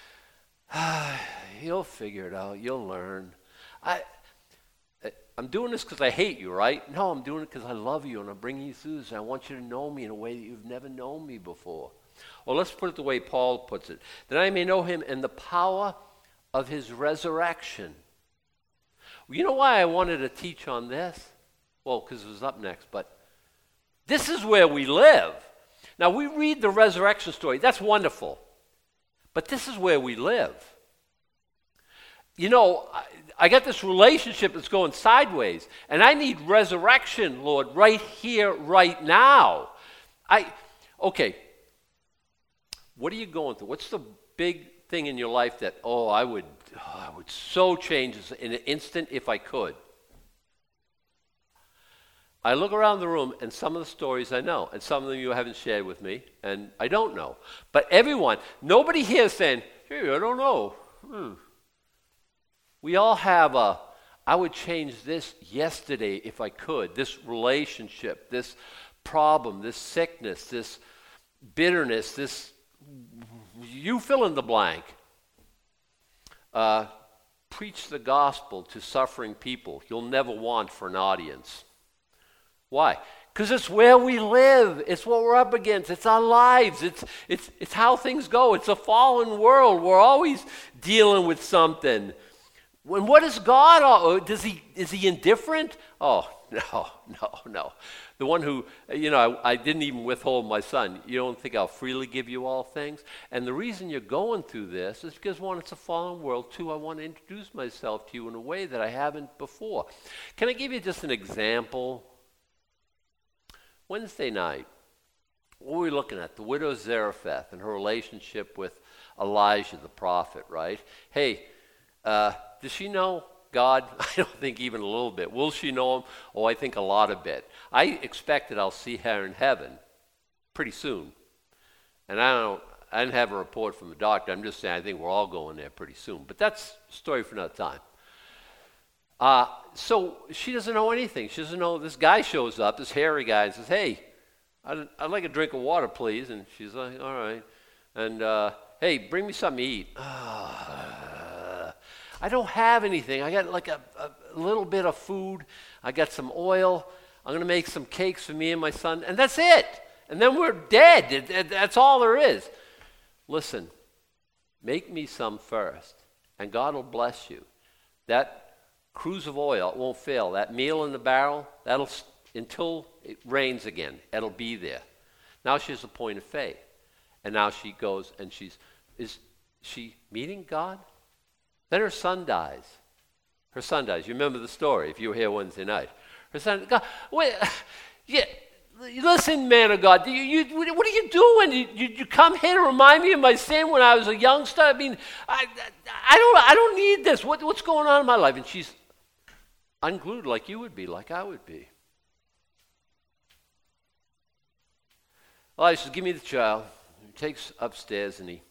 ah, you'll figure it out. You'll learn. I... I'm doing this because I hate you, right? No, I'm doing it because I love you and I'm bringing you through this and I want you to know me in a way that you've never known me before. Well, let's put it the way Paul puts it. That I may know him in the power of his resurrection. Well, you know why I wanted to teach on this? Well, because it was up next, but this is where we live. Now, we read the resurrection story. That's wonderful. But this is where we live. You know, I, I got this relationship that's going sideways, and I need resurrection, Lord, right here, right now. I, okay, what are you going through? What's the big thing in your life that, oh, I would, oh, I would so change this in an instant if I could? I look around the room, and some of the stories I know, and some of them you haven't shared with me, and I don't know. But everyone, nobody here is saying, hey, I don't know. Hmm. We all have a, I would change this yesterday if I could, this relationship, this problem, this sickness, this bitterness, this, you fill in the blank. Uh, preach the gospel to suffering people you'll never want for an audience. Why? Because it's where we live. It's what we're up against. It's our lives. It's, it's, it's how things go. It's a fallen world. We're always dealing with something. When what is God? Oh, does he, is he indifferent? Oh, no, no, no. The one who, you know, I, I didn't even withhold my son. You don't think I'll freely give you all things? And the reason you're going through this is because, one, it's a fallen world. Two, I want to introduce myself to you in a way that I haven't before. Can I give you just an example? Wednesday night, what were we looking at? The widow Zarephath and her relationship with Elijah the prophet, right? Hey, uh, does she know God? I don't think even a little bit. Will she know him? Oh, I think a lot of bit. I expect that I'll see her in heaven pretty soon. And I don't I didn't have a report from the doctor. I'm just saying I think we're all going there pretty soon. But that's a story for another time. Uh, so she doesn't know anything. She doesn't know. This guy shows up, this hairy guy, and says, hey, I'd, I'd like a drink of water, please. And she's like, all right. And, uh, hey, bring me something to eat. Uh, I don't have anything. I got like a, a little bit of food. I got some oil. I'm going to make some cakes for me and my son. And that's it. And then we're dead. It, it, that's all there is. Listen, make me some first, and God will bless you. That cruse of oil, it won't fail. That meal in the barrel, that'll until it rains again, it'll be there. Now she has a point of faith. And now she goes and she's, is she meeting God? Then her son dies. Her son dies. You remember the story if you were here Wednesday night. Her son, God, wait, yeah, listen, man of God, you, you, what are you doing? You, you, you come here to remind me of my sin when I was a youngster? I mean, I, I, don't, I don't need this. What, what's going on in my life? And she's unglued like you would be, like I would be. Elijah says, give me the child. He takes upstairs and he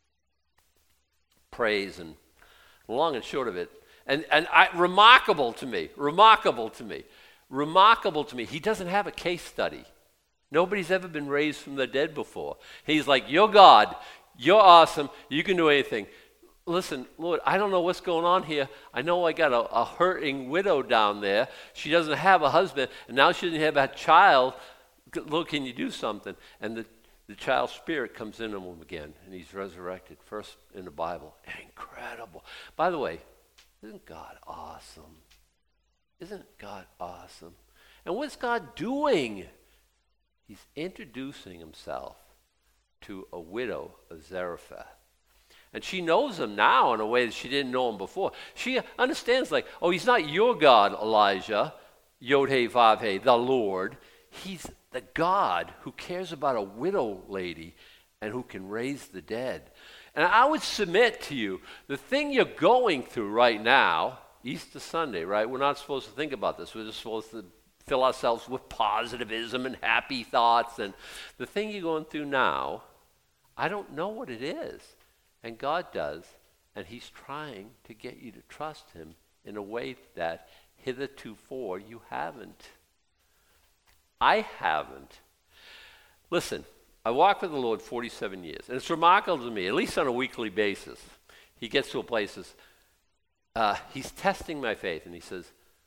prays, and long and short of it, and, and I, remarkable to me, remarkable to me, remarkable to me, he doesn't have a case study. Nobody's ever been raised from the dead before. He's like, you're God, you're awesome, you can do anything. Listen, Lord, I don't know what's going on here. I know I got a, a hurting widow down there. She doesn't have a husband, and now she doesn't have a child. Lord, can you do something? And the, the child's spirit comes into him again, and he's resurrected, first in the Bible. Incredible. By the way, isn't God awesome? Isn't God awesome? And what's God doing? He's introducing himself to a widow of Zarephath. And she knows him now in a way that she didn't know him before. She understands, like, oh, he's not your God, Elijah, Yod-Heh-Vav-Heh, the Lord. He's the God who cares about a widow lady and who can raise the dead. And I would submit to you, the thing you're going through right now, Easter Sunday, right? We're not supposed to think about this. We're just supposed to fill ourselves with positivism and happy thoughts. And the thing you're going through now, I don't know what it is. And God does. And he's trying to get you to trust him in a way that hitherto you haven't. I haven't. Listen, I walked with the Lord forty-seven years, and it's remarkable to me, at least on a weekly basis, he gets to a place, uh, he's testing my faith, and he says,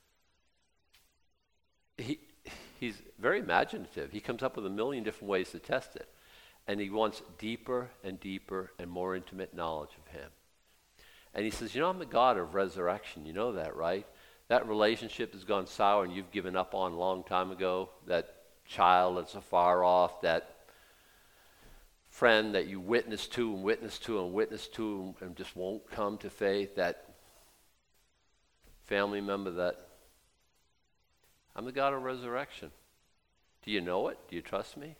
he he's very imaginative. He comes up with a million different ways to test it, and he wants deeper and deeper and more intimate knowledge of him. And he says, you know, I'm the God of resurrection. You know that, right? That relationship has gone sour and you've given up on a long time ago. That child that's afar off, that friend that you witnessed to and witnessed to and witnessed to and just won't come to faith. That family member that, I'm the God of resurrection. Do you know it? Do you trust me?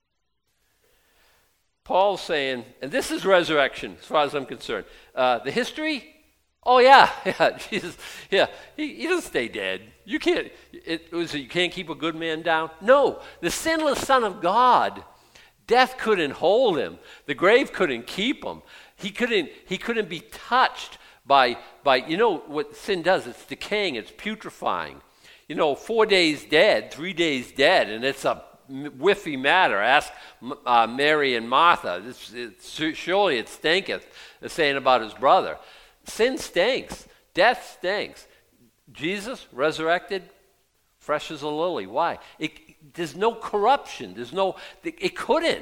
Paul's saying, and this is resurrection as far as I'm concerned. Uh, the history, oh yeah, yeah, Jesus, yeah. He, he doesn't stay dead. You can't. It, it was you can't keep a good man down. No, the sinless Son of God. Death couldn't hold him. The grave couldn't keep him. He couldn't. He couldn't be touched by by. You know what sin does? It's decaying. It's putrefying. You know, four days dead, three days dead, and it's a whiffy matter. Ask uh, Mary and Martha. It's, it's, surely it stinketh. They're saying about his brother. Sin stinks. Death stinks. Jesus, resurrected, fresh as a lily. Why? It, there's no corruption. There's no, it couldn't.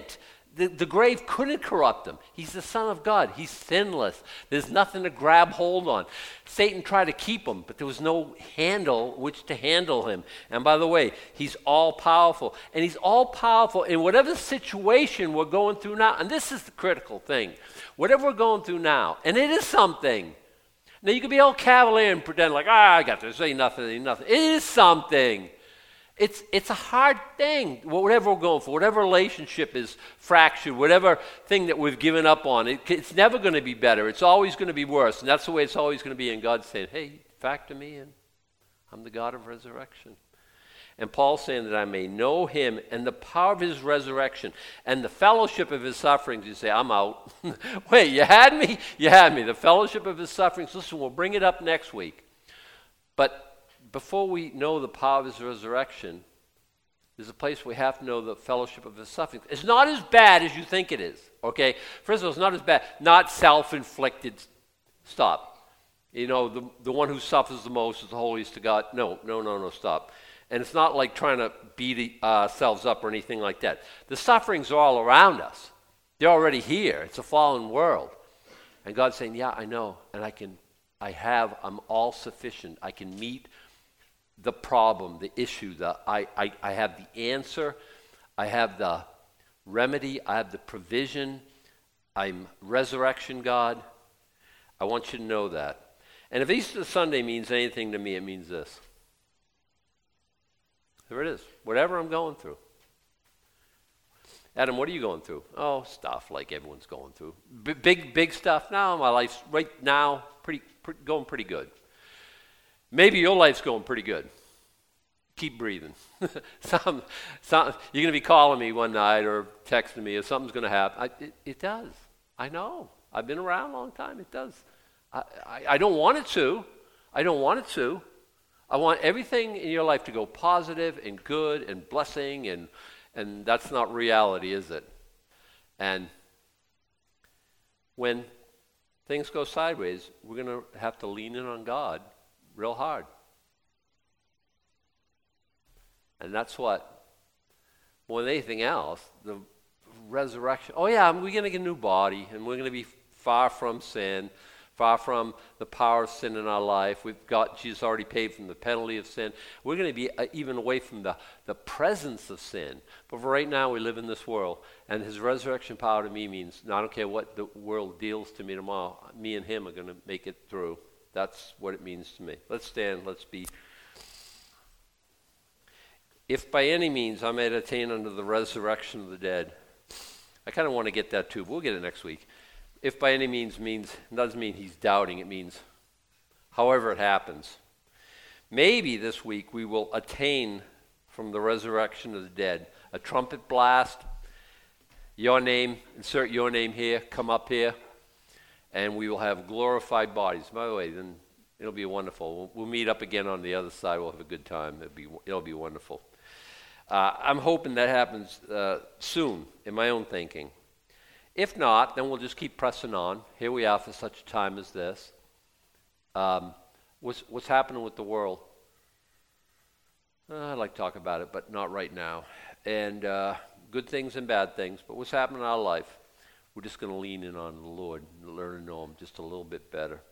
The, the grave couldn't corrupt him. He's the Son of God. He's sinless. There's nothing to grab hold on. Satan tried to keep him, but there was no handle which to handle him. And by the way, he's all-powerful. And he's all-powerful in whatever situation we're going through now. And this is the critical thing. Whatever we're going through now, and it is something. Now, you can be all cavalier and pretend like, ah, I got this, ain't nothing, ain't nothing. It is something. It's it's a hard thing, whatever we're going for, whatever relationship is fractured, whatever thing that we've given up on, it, it's never going to be better. It's always going to be worse, and that's the way it's always going to be. And God's saying, hey, factor me in. I'm the God of resurrection. And Paul's saying that I may know him and the power of his resurrection and the fellowship of his sufferings. You say, I'm out. Wait, you had me? You had me. The fellowship of his sufferings. Listen, we'll bring it up next week. But before we know the power of his resurrection, there's a place we have to know the fellowship of his suffering. It's not as bad as you think it is, okay? First of all, it's not as bad. Not self-inflicted. Stop. You know, the, the one who suffers the most is the holiest to God. No, no, no, no, stop. And it's not like trying to beat ourselves up or anything like that. The sufferings are all around us. They're already here. It's a fallen world. And God's saying, yeah, I know, and I can, I have, I'm all sufficient. I can meet the problem, the issue, the I, I, I have the answer, I have the remedy, I have the provision, I'm resurrection God. I want you to know that. And if Easter Sunday means anything to me, it means this. There it is. Whatever I'm going through. Adam, what are you going through? Oh, stuff like everyone's going through. B- big, big stuff. No, my life's right now pretty, pretty going pretty good. Maybe your life's going pretty good. Keep breathing. some, some, you're going to be calling me one night or texting me or something's going to happen. I, it, it does. I know. I've been around a long time. It does. I, I, I don't want it to. I don't want it to. I want everything in your life to go positive and good and blessing, and and that's not reality, is it? And when things go sideways, we're going to have to lean in on God real hard. And that's what, more than anything else, the resurrection. Oh yeah, we're going to get a new body, and we're going to be far from sin, far from the power of sin in our life. We've got, Jesus already paid from the penalty of sin. We're going to be uh, even away from the, the presence of sin. But for right now, we live in this world, and his resurrection power to me means, I don't care what the world deals to me tomorrow, me and him are going to make it through. That's what it means to me. Let's stand, let's be. If by any means I may attain unto the resurrection of the dead. I kind of want to get that too, but we'll get it next week. If by any means means, doesn't mean he's doubting, it means however it happens. Maybe this week we will attain from the resurrection of the dead. A trumpet blast, your name, insert your name here, come up here, and we will have glorified bodies. By the way, then it'll be wonderful. We'll, we'll meet up again on the other side. We'll have a good time. It'll be, it'll be wonderful. Uh, I'm hoping that happens uh, soon in my own thinking. If not, then we'll just keep pressing on. Here we are for such a time as this. Um, what's, what's happening with the world? Uh, I'd like to talk about it, but not right now. And uh, good things and bad things, but what's happening in our life? We're just going to lean in on the Lord and learn to know him just a little bit better.